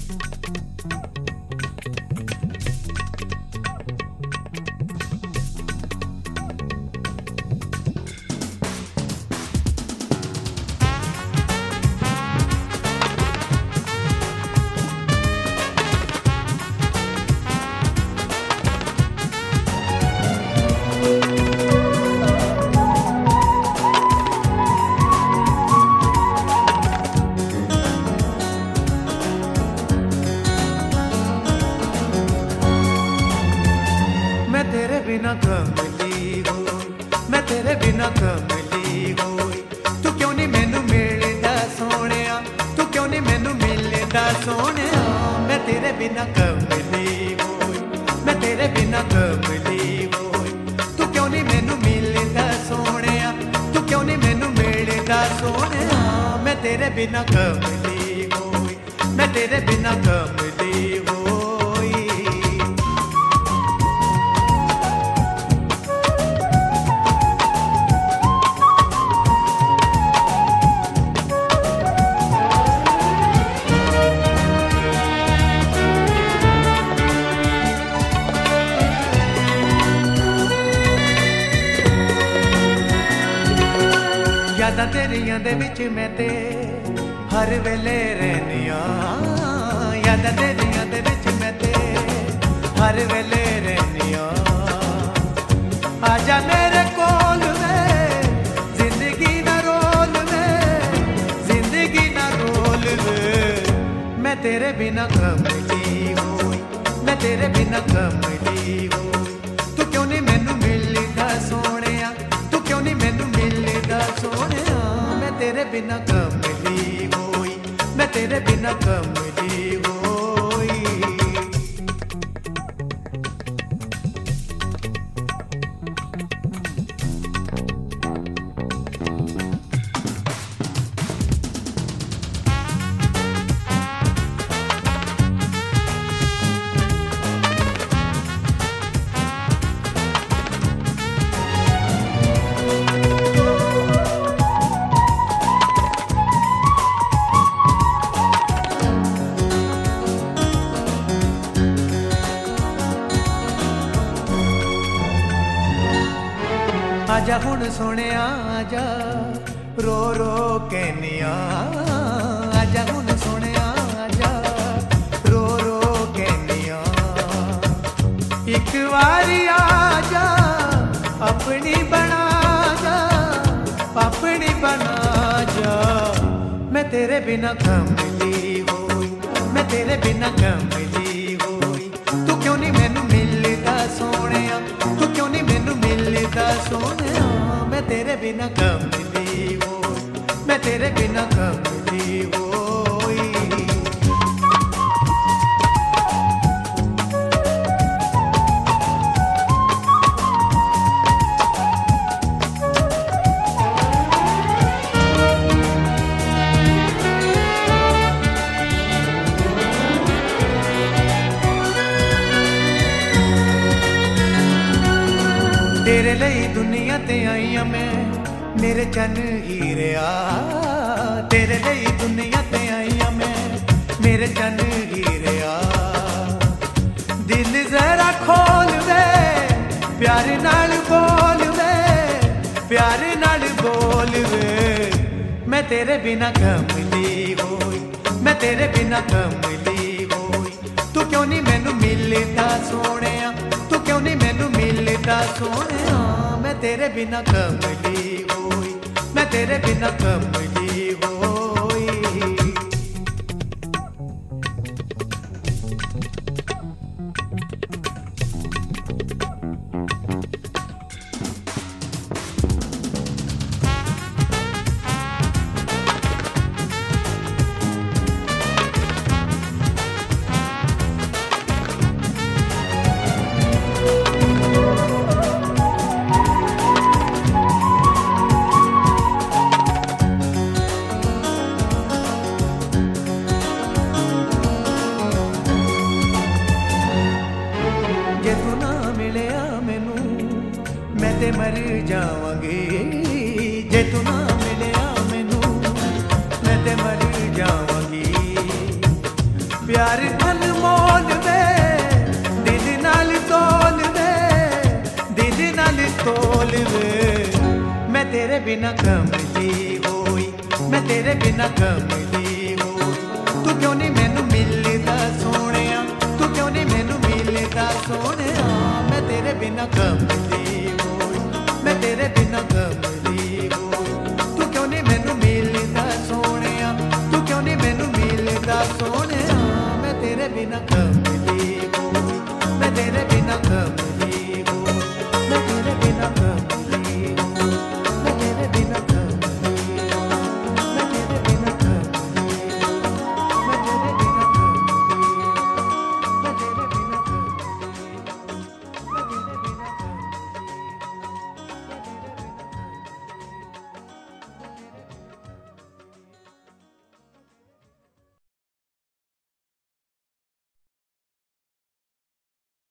बिना कमली होई, मैं तेरे बिना कमली होई। तू क्यों नहीं मैनू मिलदा सोहणिया, तू क्यों नहीं मैनू मिलदा सोहणिया। मैं तेरे बिना कमली होई, मैं तेरे बिना कमली होई। तू क्यों नहीं मैनू मिलदा सोहणिया, तू क्यों नहीं मैनू मिलदा सोहणिया। मैं तेरे बिना कमली होई, मैं तेरे बिना कमली होई। यादां तेरियां दे विच मैं ते हर वेले रहनिया। यादां तेरियां दे विच मैं ते हर वेले रहनिया। आजा मेरे कोल वे, जिंदगी ना रोल वे, जिंदगी ना रोल वे। मैं तेरे बिना कमली होई, मैं तेरे बिना कमली होई। तू क्यों नहीं मैनू मिलदा सोहणिया, तू क्यों नहीं मैनू मिलदा सोहणिया। मैं तेरे बिना कमली होई, मैं तेरे बिना कमली होई। आजा हुण सोहणिया आजा, रो रो कहनिया। आजा हुण सोहणिया आजा, रो रो कहनिया। एक बारी आजा, अपनी बना जा, अपनी बना जा। मैं तेरे बिना कमली होई, मैं तेरे बिना कमली होई। तू क्यों नहीं मैनू मिलदा सोहणिया, तू क्यों नहीं मैनू मिलदा सोहणिया। मैं तेरे बिना कमली होई, मैं तेरे बिना कमली होई। तेरे लिए दुनिया ते आईया मैं, मेरे चन हीरिया। तेरे लिए दुनिया ते आईया मैं, मेरे चन हीरिया। दिल जरा खोल वे, प्यार नाल बोल वे, प्यार नाल बोल वे। मैं तेरे बिना कमली होई, मैं तेरे बिना कमली होई। तू क्यों नहीं मैनू मिलदा सोहणिया, तू क्यों नहीं मैनू मिलदा सोहणिया। मैं तेरे बिना कमली होई, मैं तेरे बिना कमली होई। जे तू ना मिलिया मैनू, मैं ते मर जावांगी। जे तू ना मिलिया मैनू, मैं ते मर जावांगी। प्यार अनमोल वे दिल नाल तोल वे, दिल नाल तोल वे। मैं तेरे बिना कमली होई, मैं तेरे बिना कमली होई। तू क्यों नहीं मैनू मिलदा सोहणिया, तू क्यों नहीं मैनू मिलदा सोहणिया। मैं तेरे बिना कमली होई, मैं तेरे बिना कमली होई। तू क्यों नहीं मैनू मिलदा सोहणिया, तू क्यों नहीं मैनू मिलदा सोहणिया। मैं तेरे बिना कमली